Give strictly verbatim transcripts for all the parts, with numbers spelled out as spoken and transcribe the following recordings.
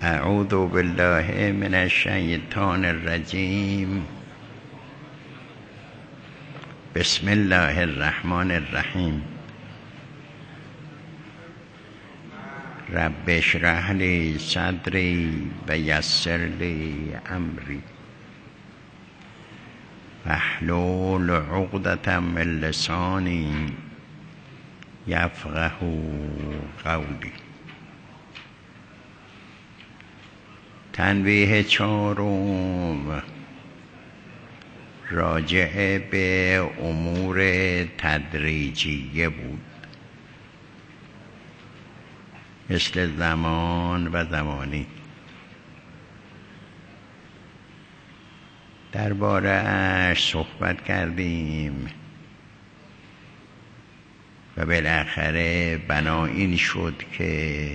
اعوذ بالله من الشیطان الرجیم. بسم الله الرحمن الرحیم. رب اشرح لی صدری و یسر لی امری واحلل عقدة من لسانی یفقهوا قولی. تنبیه چهارم راجع به امور تدریجیه بود، مثل زمان و زمانی. درباره اش صحبت کردیم و بالاخره بنا این شد که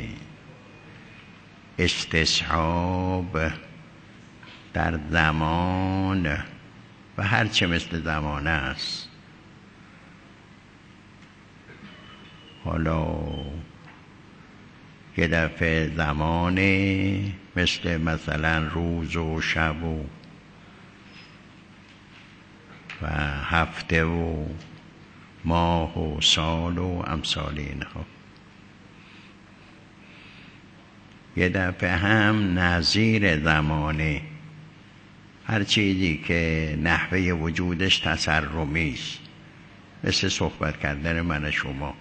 استصحاب در زمان و هرچه مثل زمان است. حالا یه دفعه زمانه مثل مثلا روز و شب و و هفته و ماه و سال و امثال اینها. یه دفعه هم نظیر زمانه، هر چیزی که نحوه وجودش تسرمی است، مثل صحبت کردن من و شما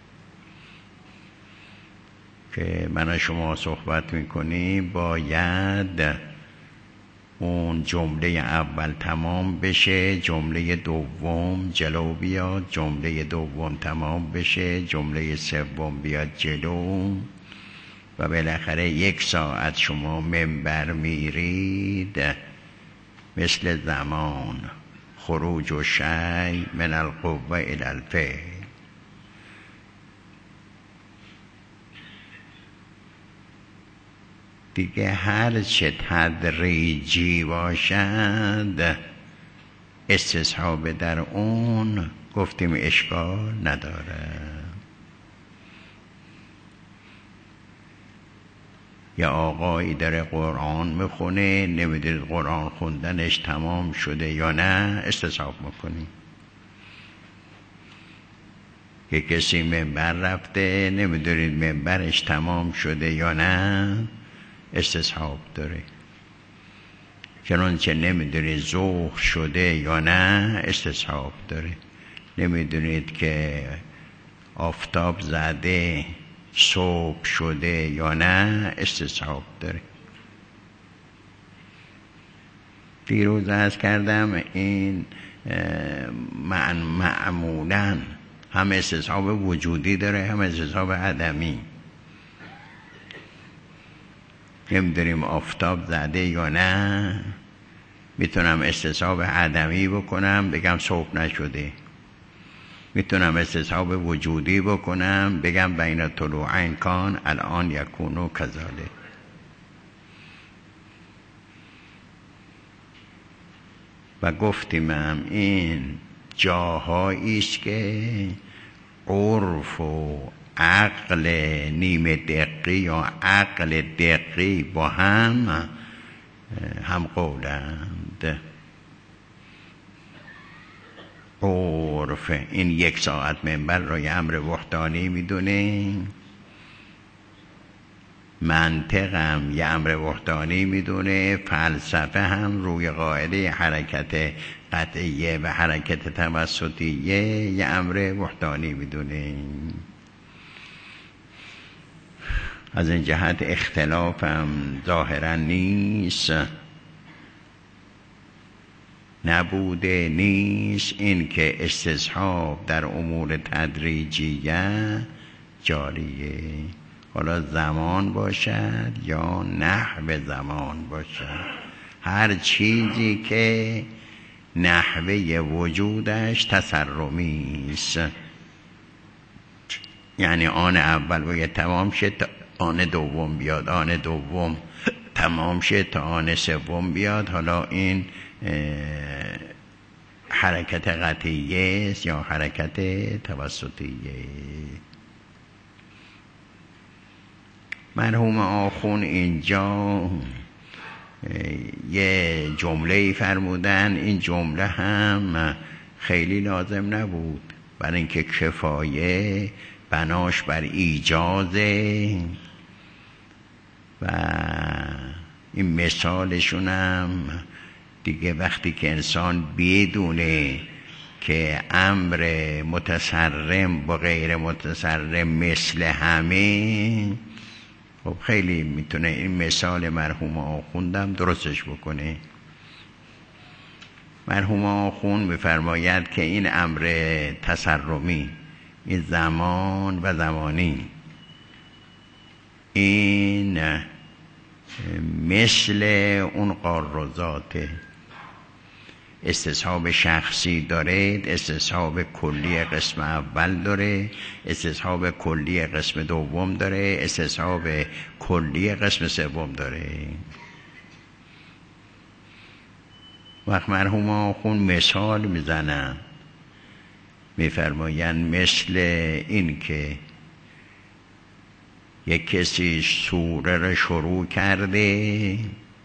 که من و شما صحبت میکنیم، باید اون جمله اول تمام بشه، جمله دوم جلو بیاد، جمله دوم تمام بشه، جمله سوم بیاد جلو و بالاخره یک ساعت شما منبر میرید، مثل زمان خروج و شی من القوه الی الفعل. دیگه هر چه تدریجی باشد استصحاب در اون گفتیم اشکال نداره. یا آقایی داره قرآن میخونه، نمیدونید قرآن خوندنش تمام شده یا نه، استصحاب میکنی. یه کسی منبر رفته، نمیدونید منبرش تمام شده یا نه، استصحاب داره. چنانچه نمیدونید ظهر شده یا نه، استصحاب داره. نمیدونید که آفتاب زده صبح شده یا نه، استصحاب داره. دیروز عرض کردم این معمولاً هم استصحاب وجودی داره هم استصحاب عدمی. نمیدونیم آفتاب زده یا نه، میتونم استصحاب عدمی بکنم بگم صبح نشده، میتونم استصحاب وجودی بکنم بگم بین طلوعین کان الان یکونو کذالک. و گفتیم هم این جاهایی است که عرف و عقل نیمه دقی یا عقل دقی با هم هم قولند. عرف این یک ساعت منبر را یه امر وحدانی میدونه، منطق هم یه امر وحدانی میدونه، فلسفه هم روی قاعده حرکت قطعیه و حرکت توسطیه یه امر وحدانی میدونه. از این جهت اختلاف هم ظاهرا نیست، نبوده نیست این که استصحاب در امور تدریجیه جاریه، حالا زمان باشد یا نحو زمان باشد. هر چیزی که نحوه وجودش تسرمی است، یعنی آن اول باید تمام شد تا آن دوم بیاد، آن دوم تمام شد تا آن سوم بیاد. حالا این حرکت قطعیه است یا حرکت توسطیه. مرحوم آخون اینجا یه جمله فرمودن، این جمله هم خیلی لازم نبود، برای اینکه کفایه بناش بر ایجازه و این مثالشون هم دیگه وقتی که انسان بدونه که امر متصرم با غیر متصرم مثل همه، خب خیلی میتونه این مثال مرحوم آخوندم درستش بکنه. مرحوم آخوند میفرماید که این امر تصرمی، این زمان و زمانی، این مثل اون قاروزاته، استصحاب شخصی داره، استصحاب کلی قسم اول داره، استصحاب کلی قسم دوم داره، استصحاب کلی قسم سوم داره. وقت مرحوم آخون مثال میزنن، میفرمایند مثل این که یک کسی سوره رو شروع کرده،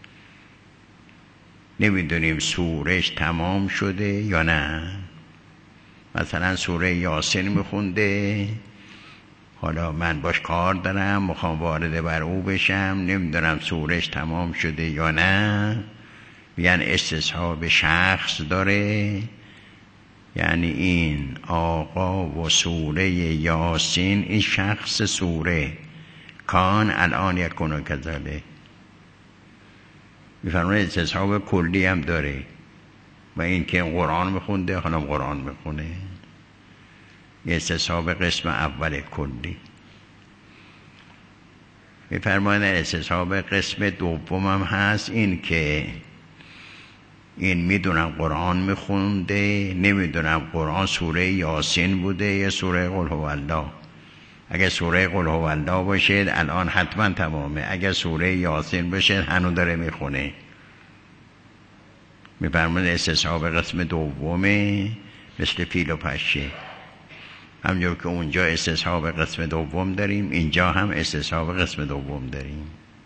نمیدونیم سورهش تمام شده یا نه. مثلا سوره یاسین میخونده، حالا من باش کار دارم، میخوام وارد بر او بشم، نمیدونم سورهش تمام شده یا نه. میگن استصحاب شخص داره، یعنی این آقا و سوره یاسین این شخص سوره کان الان یکونو کذاله. میفرمونه استصحاب کلی هم داره، و این که قرآن میخونده حالا قرآن میخونه، استصحاب قسم اول کلی. میفرمونه استصحاب قسم دوم هم هست، این که این میدونم قرآن میخونده، نمیدونم قرآن سوره یاسین بوده یا سوره قل هو الله. اگه سوره قل هو الله باشه الان حتما تمامه، اگه سوره یاسین باشه هنوز داره میخونه. میفرمونه استصحاب قسم دومه، مثل فیل و پشه، همجور که اونجا استصحاب قسم دوم داریم، اینجا هم استصحاب قسم دوم داریم.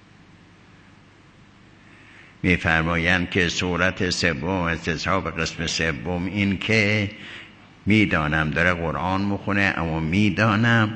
میفرمایند که صورت سوم استصحاب قسم سوم این که میدانم داره قرآن میخونه، اما میدانم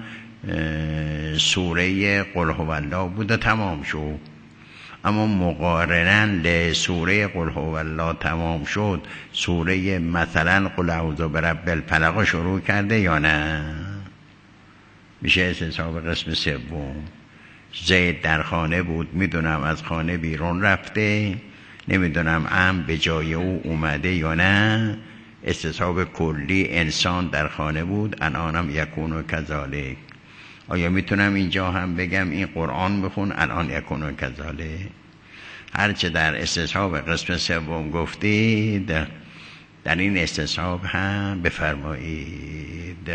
سوره قل هو الله بوده تمام شد، اما مقارناً لسوره قل هو الله تمام شد سوره مثلا قل اعوذ برب الفلق شروع کرده یا نه. میشه استصحاب قسم سوم. زید در خانه بود، میدونم از خانه بیرون رفته، نمیدونم ام به جای او اومده یا نه. استصحاب کلی انسان در خانه بود، الانم یکون و کذالک. آیا میتونم اینجا هم بگم این قرآن بخون الان یکون و کذالک؟ هرچه در استصحاب قسم سوم گفتید در این استصحاب هم بفرمایید.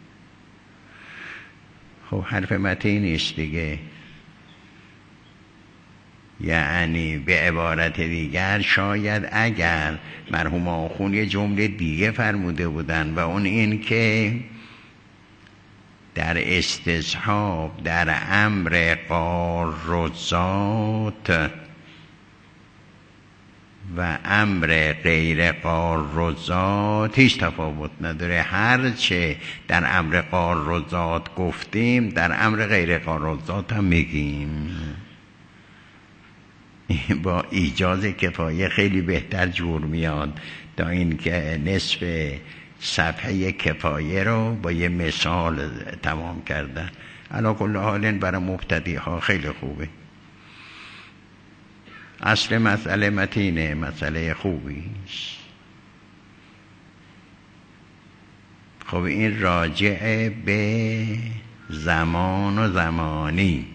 خب حرف متی نیست دیگه، یعنی به عبارت دیگر شاید اگر مرحوم آخون یه جمله دیگه فرموده بودن و اون این که در استصحاب در امر قاروزات و امر غیر قاروزات هیچ تفاوت نداره، هرچه در امر قاروزات گفتیم در امر غیر قاروزات هم میگیم. با ایجاز کفایه خیلی بهتر جور میاد تا این که نصف صفحه کفایه رو با یه مثال تمام کردن. علا کل حال برای مبتدی ها خیلی خوبه. اصل مسئله متینه، مسئله خوبیست. خب این راجع به زمان و زمانی.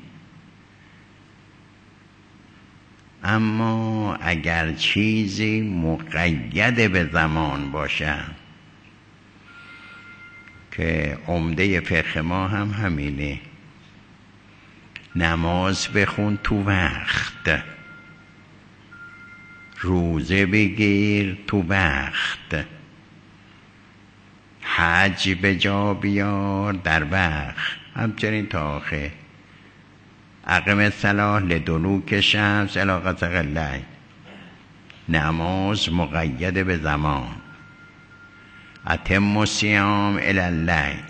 اما اگر چیزی مقید به زمان باشه، که عمده فقه ما هم همینه، نماز بخون تو وقت، روزه بگیر تو وقت، حج به جا بیار در وقت، همچنین تا آخر. اقم الصلاة لدلوک شمس الی غسق اللیل، نماز مقید به زمان. اتم الصیام الی اللیل،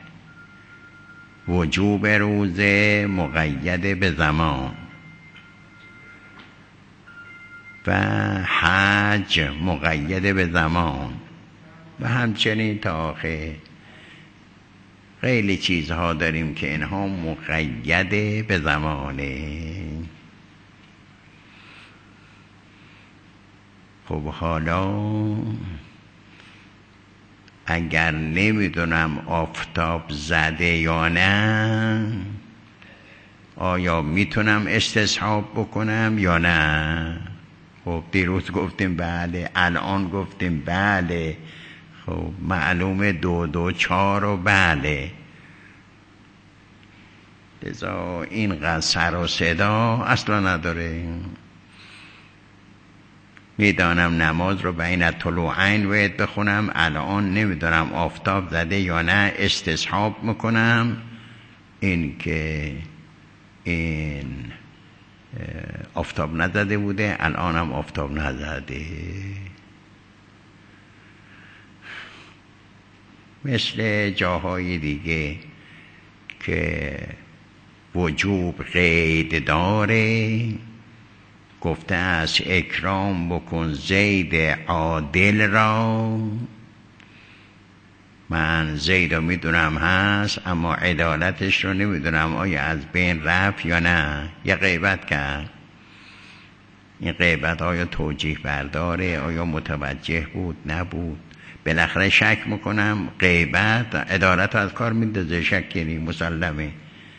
وجوب روزه مقید به زمان. و حج مقید به زمان و همچنین تا آخر. خیلی چیزها داریم که اینها مقید به زمانه. خب حالا اگر نمیدونم آفتاب زده یا نه، آیا میتونم استصحاب بکنم یا نه؟ خب دیروز گفتیم بله، الان گفتیم بله. خب معلومه دو دو چار و بله. لذا اینقدر سر و صدا اصلا نداره. میدانم نماز رو بین طلوعین باید بخونم، الان نمیدونم آفتاب زده یا نه، استصحاب میکنم این که این آفتاب نزده بوده، الانم آفتاب نزده. مثل جاهای دیگه که وجوب قید داره، گفته است اکرام بکن زید عادل را. من زید رو میدونم هست، اما عدالتش رو نمیدونم آیا از بین رفت یا نه. یه غیبت کرد، این غیبت آیا توجیه برداره، آیا متوجه بود نبود. بالاخره شک میکنم غیبت عدالت از کار میندازه، شکی نی، مسلمه.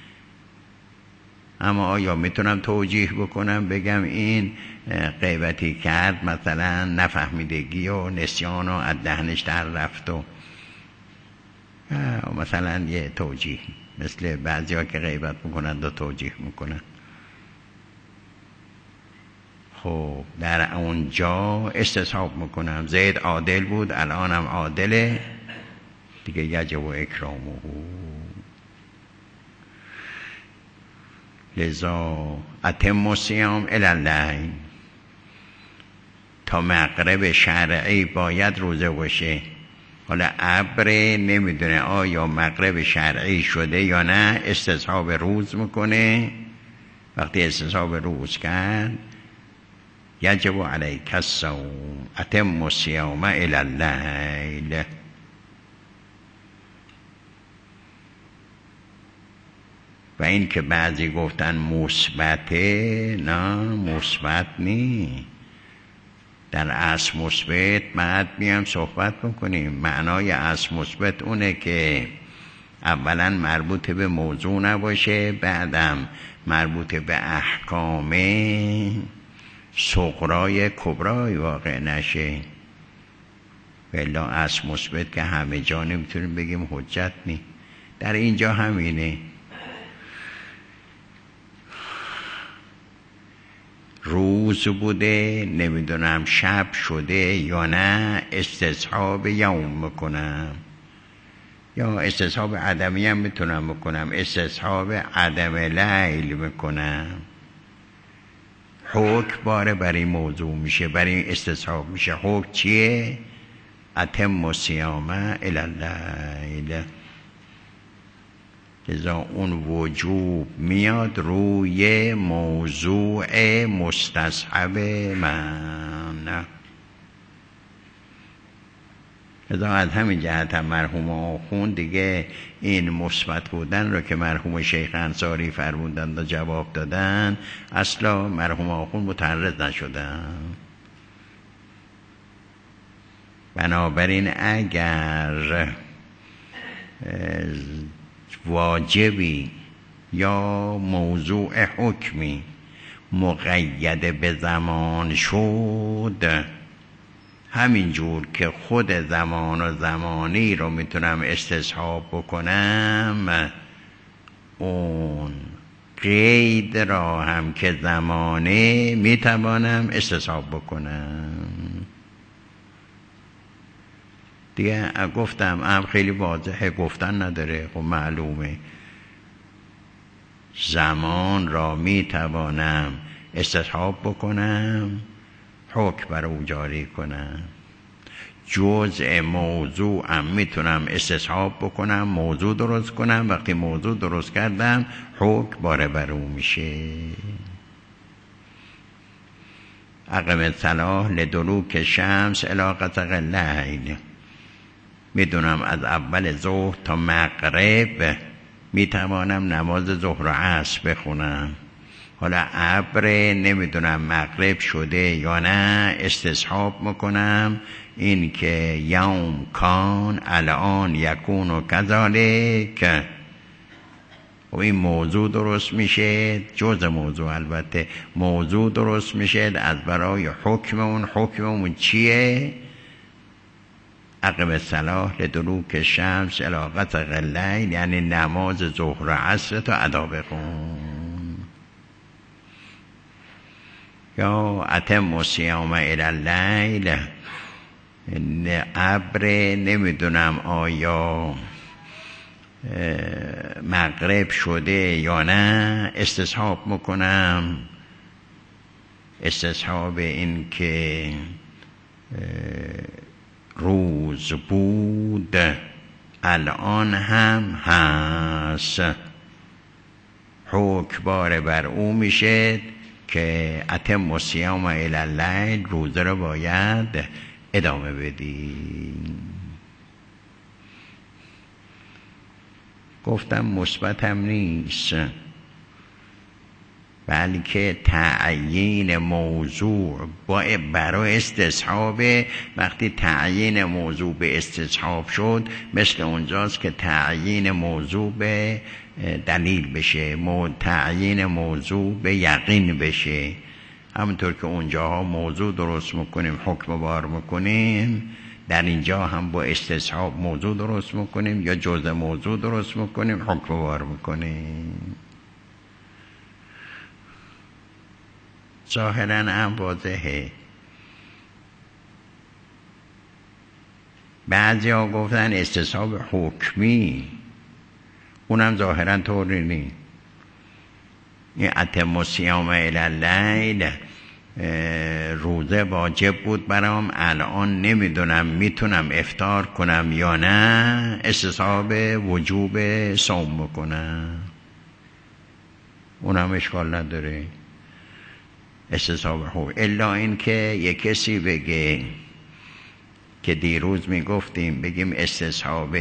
اما آیا میتونم توجیه بکنم بگم این غیبتی کرد مثلا نفهمیدگی و نسیان و از دهنش در رفت و مثلا یه توجیه، مثل بعضی ها که غیبت میکنند و توجیه میکنند. خب در اونجا استصحاب میکنم زید عادل بود، الانم عادله دیگه، یجب و اکرامه. لذا اتم الصیام الی اللیل، تا مغرب شرعی باید روزه باشه. حالا ابر نمیدونه آیا مغرب شرعی شده یا نه، استصحاب روز میکنه. وقتی استصحاب روز کرد یجب علیک الصوم اتم الصیام الی اللیل. و این که بعضی گفتن مثبته، نه مثبت نی. در اصل مثبت بعد میام صحبت بکنیم. معنای اصل مثبت اونه که اولا مربوط به موضوع نباشه، بعدم مربوط به احکام صغرای کبرای واقع نشه. ولی اصل مثبت که همه جا نمیتونیم بگیم حجت نی. در اینجا همینه. روز بوده، نمیدونم شب شده یا نه، استصحاب یوم میکنم، یا استصحاب عدمی هم میتونم بکنم، استصحاب عدم لیل میکنم. حکم باره برای موضوع میشه، برای استصحاب میشه. حکم چیه؟ اتم الصیام الی اللیل. لذا اون وجوب میاد روی موضوع مستصحب من. لذا از همین جهت هم مرحوم آخوند دیگه این مثبت بودن رو که مرحوم شیخ انصاری فرمودند و جواب دادن، اصلا مرحوم آخوند متعرض نشدن. بنابراین اگر واجبی یا موضوع حکمی مقید به زمان شد، همینجور که خود زمان و زمانی رو میتونم استصحاب بکنم، اون قید را هم که زمانه میتوانم استصحاب بکنم. دیگه گفتم ام خیلی واضحه، گفتن نداره. خب معلومه زمان را می توانم استصحاب بکنم، حکم بر او جاری کنم. جزء موضوع هم میتونم استصحاب بکنم، موضوع درست کنم. وقتی موضوع درست کردم حکم باره بر او میشه. اقم الصلاة لدلوک شمس الی غسق اللیل. میدونم از اول ظهر تا مغرب میتوانم نماز ظهر و عصر بخونم. حالا ابر نمیدونم مغرب شده یا نه، استصحاب میکنم این که یوم کان الان یکون و کذالک. و این موضوع درست میشه، جز موضوع البته موضوع درست میشه از برای حکم اون. حکم اون چیه؟ اقم الصلاة لدلوک شمس الی غسق اللیل، یعنی نماز ظهر و عصر تا ادا بخون. یا اتم الصیام الی اللیل. ابر نمیدونم آیا مغرب شده یا نه، استصحاب میکنم. استصحاب این که روز بود الان هم هست، حکم باره بر او میشه که اتم الصیام الی اللیل، روزه رو باید ادامه بدی. گفتم مثبت هم نیست، بلکه تعیین موضوع با برای استصحاب. وقتی تعیین موضوع به استصحاب شد، مثل اونجاست که تعیین موضوع به دلیل بشه، تعیین موضوع به یقین بشه. همونطور که اونجاها موضوع درست میکنیم، حکم بار میکنیم، در اینجا هم با استصحاب موضوع درست میکنیم یا جزء موضوع درست میکنیم، حکم بار میکنیم. ظاهراً هم واضحه. بعضی ها گفتن استصحاب حکمی، اونم ظاهراً طوری نیست. این اتم الصیام الی اللیل، روزه واجب بود برام، الان نمیدونم میتونم افطار کنم یا نه، استصحاب وجوب صوم بکنم، اونم اشکال نداره. استصحاب حکم، الا این که یک کسی بگه که دیروز میگفتیم بگیم استصحاب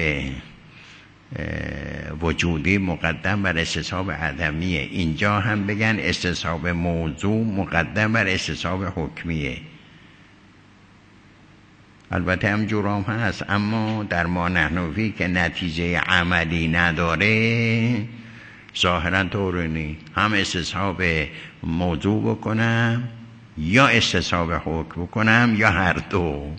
وجودی مقدم بر استصحاب عدمیه، اینجا هم بگن استصحاب موضوع مقدم بر استصحاب حکمیه. البته هم جورام هست، اما در ما نحنوی که نتیجه عملی نداره ظاهرا طور نی، هم استصحاب موضوع بکنم یا استصحاب حکم بکنم یا هر دو.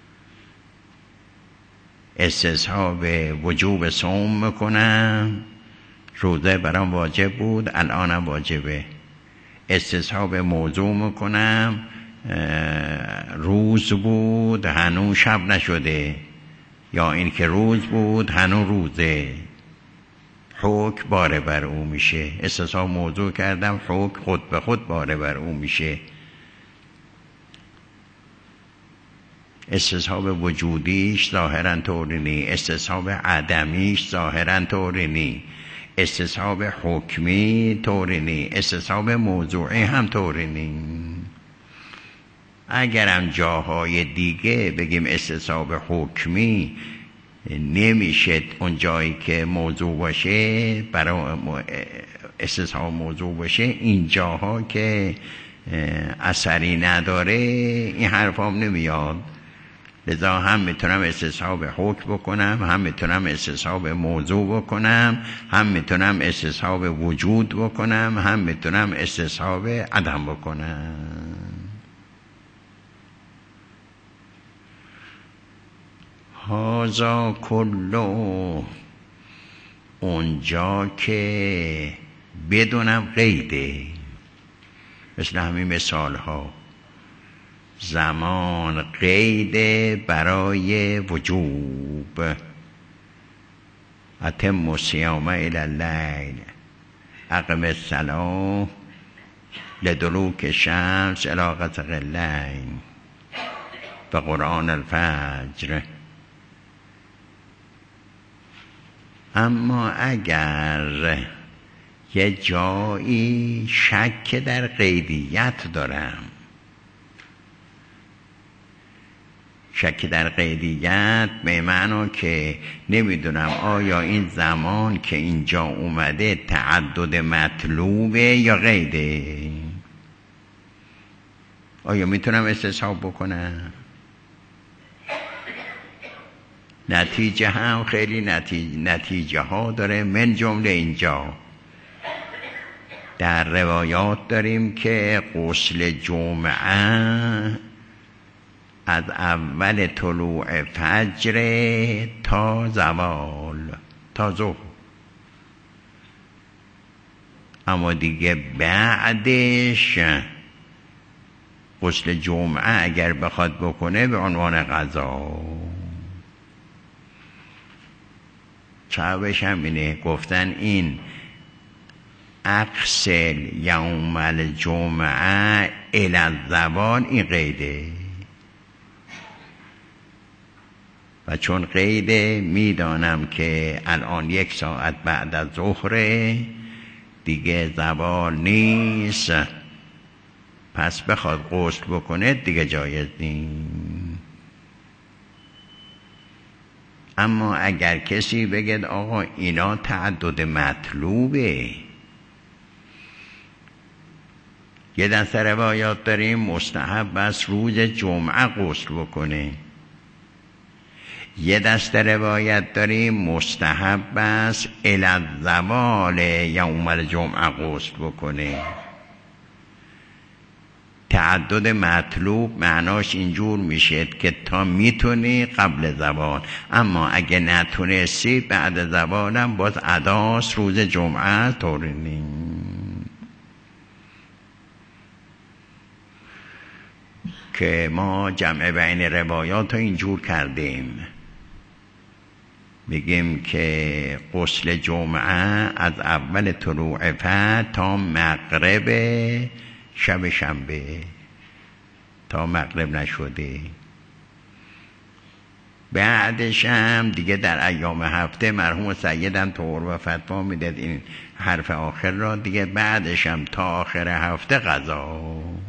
استصحاب وجوب صوم میکنم، روزه برام واجب بود الانم واجبه. استصحاب موضوع میکنم، روز بود هنوز شب نشده، یا این که روز بود هنوز روزه، حکم باره بر او میشه. استصحاب موضوع کردم، حکم خود به خود باره بر او میشه. استصحاب وجودیش ظاهراً طوری نی، استصحاب عدمیش ظاهراً طوری نی، استصحاب حکمی طوری نی، استصحاب موضوعی هم طوری نی. اگرم جاهای دیگه بگیم استصحاب حکمی نمیشه، اون جایی که موضوع باشه برای استصحاب موضوع باشه، این جاها که اثری نداره این حرف هم نمیاد. لذا هم میتونم استصحاب حکم بکنم، هم میتونم استصحاب موضوع بکنم، هم میتونم استصحاب وجود بکنم، هم میتونم استصحاب عدم بکنم. هازا کلو، اونجا که بدونم قیده، مثل همین مثال ها، زمان قید برای وجوب، اتم الصیام الی اللیل، اقم الصلاة لدلوک الشمس الی غسق اللیل و قرآن الفجر. اما اگر یه جایی شک در قیدیت دارم، شک در قیدیت به معنی که نمیدونم آیا این زمان که اینجا اومده تعدد مطلوبه یا قیده، آیا میتونم استصحاب بکنم؟ نتیجه هم خیلی نتیجه, نتیجه ها داره. من جمله اینجا در روایات داریم که غسل جمعه از اول طلوع فجر تا زوال، تا ظهر، اما دیگه بعدش غسل جمعه اگر بخواد بکنه به عنوان قضا. چابش هم اینه، گفتن این اقسل یوم الجمعه الی الزوال، این قیده، و چون قیده میدانم که الان یک ساعت بعد از ظهر دیگه زوال نیست، پس بخواد غسل بکنه دیگه جایز نیست. اما اگر کسی بگه آقا اینا تعدد مطلوبه، یه دسته روایات داریم مستحب است روز جمعه غسل بکنه، یه دسته روایت داریم مستحب است الی الزوال یوم الجمعه غسل بکنه. تعدد مطلوب معناش اینجور میشه که تا میتونی قبل زوال، اما اگه نتونستی بعد زوالم باز اداس روز جمعه طوری نیم. که ما جمع بین روایات رو اینجور کردیم، میگیم که غسل جمعه از اول طلوع فجر تا مغرب شب شنبه، تا مغرب نشده، بعدش هم دیگه در ایام هفته مرحوم سیدم طور و فتوا میداد این حرف آخر را، دیگه بعدش هم تا آخر هفته قضا.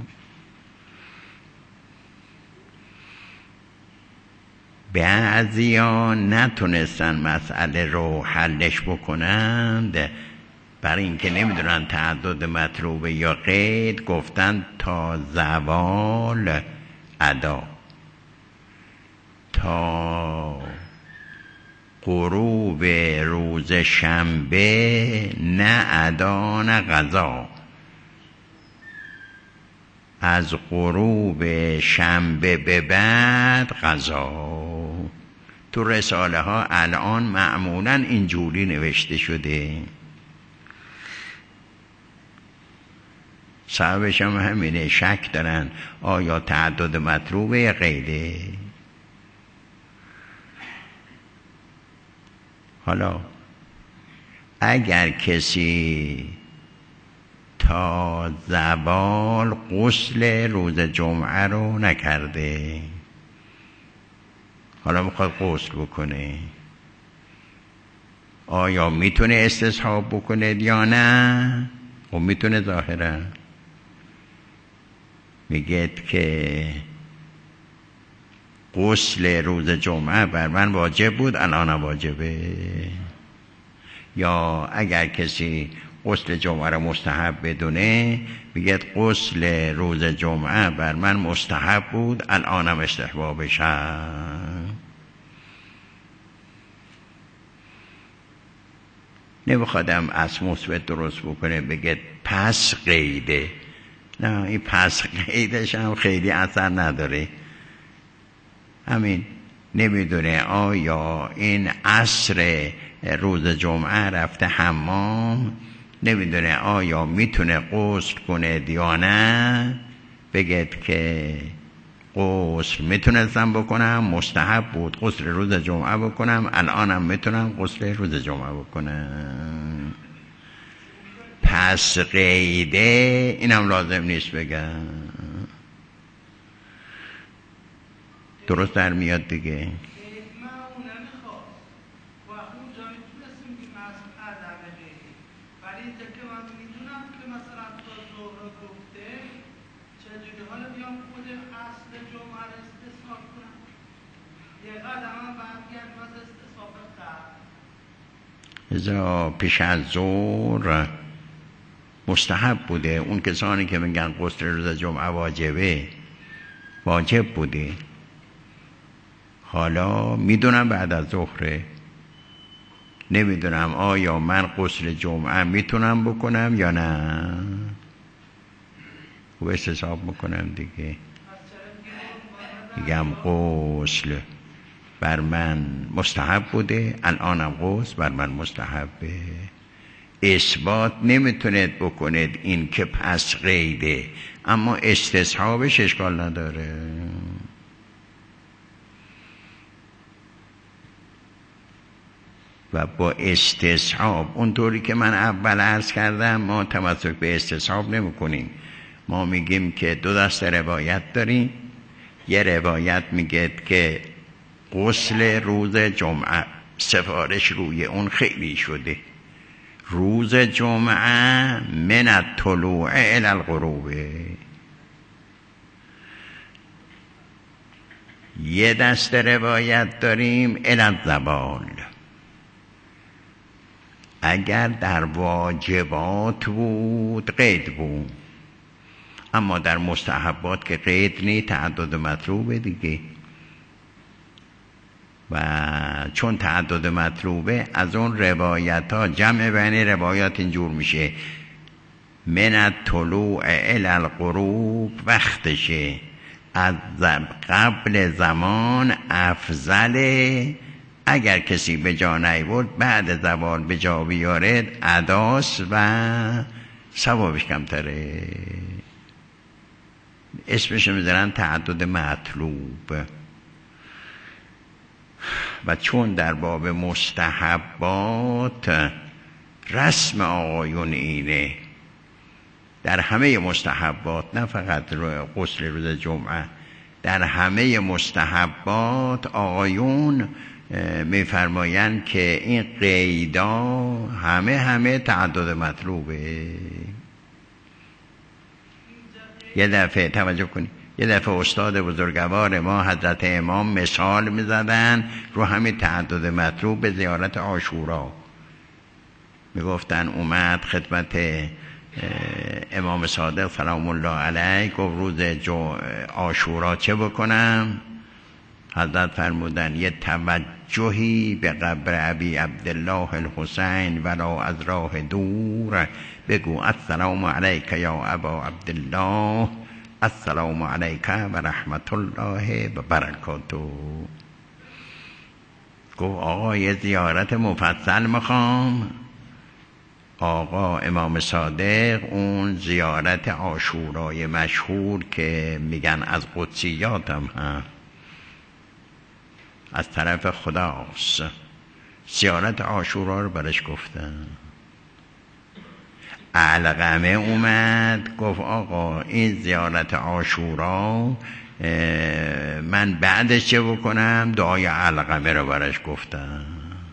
بعضی ها نتونستن مسئله رو حلش بکنند، برای اینکه نمیدونن تعدد مطلوب یا قید، گفتن تا زوال ادا، تا غروب روز شنبه نه ادا نه قضا، از غروب شنبه به بعد قضا. تو رساله ها الان معمولا اینجوری نوشته شده. صاحبش هم همینه، شک دارن آیا تعدد مطلوبه یا غیره. حالا اگر کسی تا زوال غسل روز جمعه رو نکرده، حالا میخواد غسل بکنه، آیا میتونه استصحاب بکنه یا نه؟ خب میتونه ظاهرا. میگه که غسل روز جمعه بر من واجب بود الان واجبه، یا اگر کسی غسل جمعه رو مستحب بدونه میگه غسل روز جمعه بر من مستحب بود الانم استحبابش هست. نمیخوادم از مثبت درست بکنه بگه پس قیده، نه، این پس قیدش هم خیلی اثر نداره. همین نمیدونه آیا این عصر روز جمعه رفته حمام، نمیدونه آیا میتونه غسل کنه یا نه، بگید که غسل میتونستم بکنم، مستحب بود غسل روز جمعه بکنم، الانم میتونم غسل روز جمعه بکنم. پس قیده اینم لازم نیست بگم. درست در میاد دیگه. ازا پیش از ظهر مستحب بوده. اون کسانی که میگن غسل روز جمعه واجبه، واجب بوده. حالا میدونم بعد از ظهره، نمیدونم آیا من غسل جمعه میتونم بکنم یا نه. و حساب میکنم دیگه، میگم غسل بر من مستحب بوده، الانم غسل بر من مستحبه. اثبات نمیتونید بکنید این که پس قیده، اما استصحابش اشکال نداره. و با استصحاب اونطوری که من اول عرض کردم ما تمسک به استصحاب نمی کنیم. ما میگیم که دو دست روایت داریم. یه روایت میگه که غسل روز جمعه سفارش روی اون خیلی شده، روز جمعه من الطلوع الی الغروب. یه دست روایت داریم الی الزوال. اگر در واجبات بود قید بود، اما در مستحبات که قید نی، تعدد مطلوبه دیگه. و چون تعدد مطلوبه از اون روایت ها جمع بین روایات اینجور میشه من الطلوع الی الغروب وقتشه، از قبل زمان افضله. اگر کسی به جا نیورد بعد زوال به جا بیارد اداست و ثوابش کمتره. اسمش میذارن تعدد مطلوب. و چون در باب مستحبات رسم آقایون اینه، در همه مستحبات، نه فقط غسل روز جمعه، در همه مستحبات آقایون میفرمایند که این قیدا همه همه تعدد مطلوبه. یه دفعه توجه کنید، یه دفعه استاد بزرگوار ما حضرت امام مثال میزدن رو همین تعدد مطلوب به زیارت عاشورا. میگفتن اومد خدمت امام صادق سلام الله علیه، گفت روز عاشورا چه بکنم؟ حضرت فرمودن یه توجهی به قبر ابی عبدالله الحسین ولو از راه دور بگو السلام علیک یا ابا عبدالله، السلام علیک و رحمت الله و برکاته. گفت آقا یه زیارت مفصل میخوام. آقا امام صادق اون زیارت عاشورای مشهور که میگن از قدسیات هم هست، از طرف خداست، زیارت عاشورا رو برش گفتن. علقمه اومد گفت آقا این زیارت عاشورا من بعدش چه بکنم؟ دعای علقمه رو برش گفتن.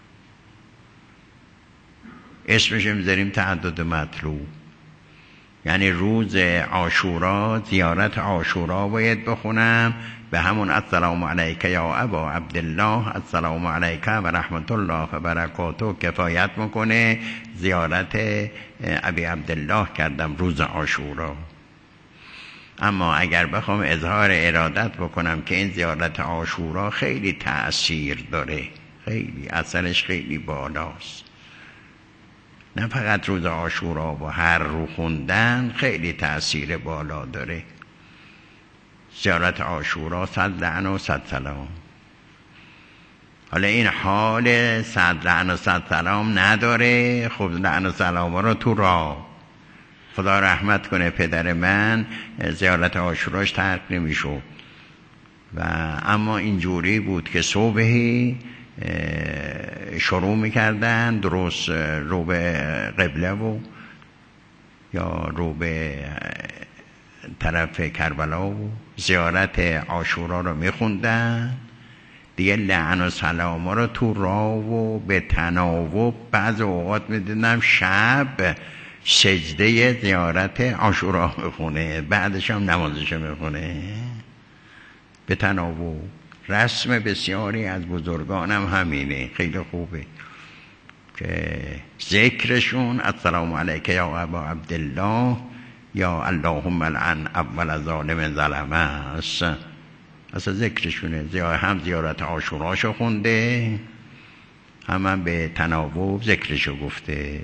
اسمش میذاریم تعدد مطلوب. یعنی روز عاشورا زیارت عاشورا باید بخونم به همون السلام علیک یا ابا عبدالله، السلام علیک و رحمت الله و برکاته کفایت میکنه. زیارت ابی عبدالله کردم روز عاشورا. اما اگر بخوام اظهار ارادت بکنم که این زیارت عاشورا خیلی تأثیر داره، خیلی اثرش خیلی بالاست، نه فقط روز عاشورا و هر رو خوندن خیلی تأثیر بالا داره. زیارت عاشورا صد لعن و صد سلام. حالا این حال صد لعن و صد سلام نداره. خب لعن و سلام رو تو راه، خدا رحمت کنه پدر من زیارت عاشوراش ترک نمیشد و اما اینجوری بود که صبحی شروع میکردن درست رو به قبله و یا رو به طرف کربلا و زیارت عاشورا رو میخوندن دیگه. لعن و سلام ها رو تو راه و به تناوب بعض اوقات میدونم شب سجده زیارت عاشورا میخونه، بعدش هم نمازش میخونه به تناوب. رسم بسیاری از بزرگانم همینه، خیلی خوبه که ذکرشون السلام علیک یا ابا عبدالله یا اللهم لعن اول ظالم ظلمه است. اصلا ذکرشونه. هم زیارت عاشوراشو خونده هم, هم به تناوب ذکرشو گفته.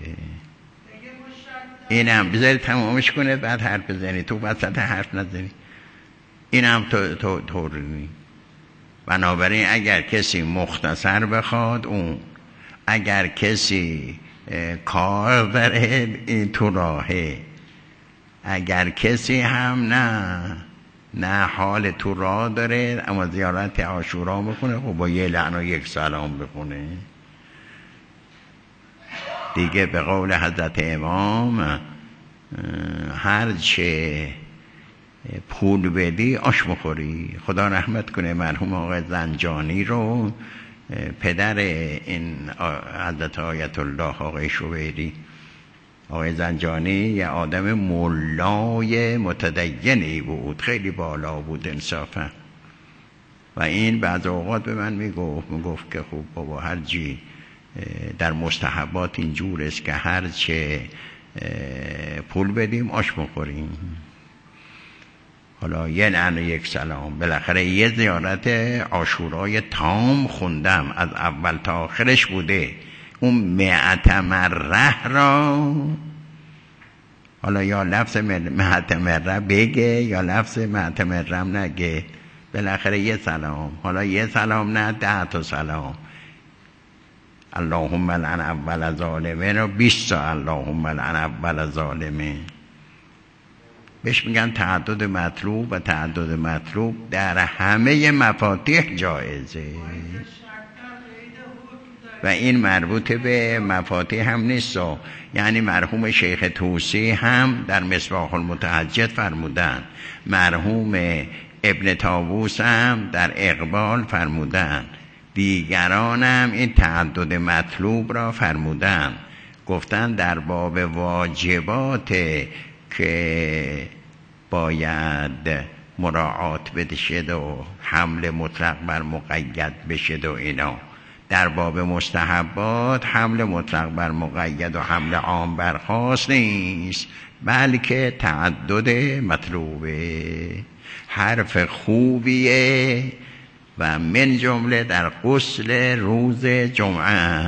اینم بذاری تمامش کنه بعد حرف بزنی، تو وسط حرف نزنی. اینم تو تو طوری. بنابراین اگر کسی مختصر بخواد اون، اگر کسی کار داره این تو راهه، اگر کسی هم نه نه حال تو راه داره اما زیارت عاشورا بکنه خب با یه لعن و یک سلام بکنه دیگه. به قول حضرت امام هر چه پول بدی آش بخوری. خدا رحمت کنه مرحوم آقای زنجانی رو، پدر این حضرت آیت الله آقای شویری. آقای زنجانی یه آدم مولای متدینی بود، خیلی بالا بود انصافا. و این بعض اوقات به من میگفت میگفت که خب بابا هر چی در مستحبات اینجور است که هر چه پول بدیم آش بخوریم. حالا یه لعن یک سلام. بالاخره یه زیارت عاشورای تام خوندم، از اول تا آخرش بوده. اون مئت مره را حالا یا لفظ مئت مره بگه یا لفظ مئت مره هم نگه، بالاخره یه سلام. حالا یه سلام نه ده تا سلام. اللهم لعن اول ظالمه را بیست تا اللهم لعن اول ظالمه. بهش میگن تعدد مطلوب و تعدد مطلوب در همه مفاتیح جایزه و این مربوط به مفاتیح هم نیست. یعنی مرحوم شیخ طوسی هم در مصباح المتهجد فرمودن، مرحوم ابن طاووس هم در اقبال فرمودن، دیگران هم این تعدد مطلوب را فرمودن. گفتن در باب واجبات که باید مراعات بدشد و حمل مطلق بر مقید بشد و اینا. در باب مستحبات حمل مطلق بر مقید و حمل عام بر خاص نیست، بلکه تعدد مطلوبه. حرف خوبیه و من جمله در غسل روز جمعه.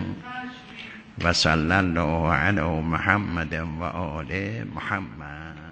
و صلی الله علی محمد و آل محمد.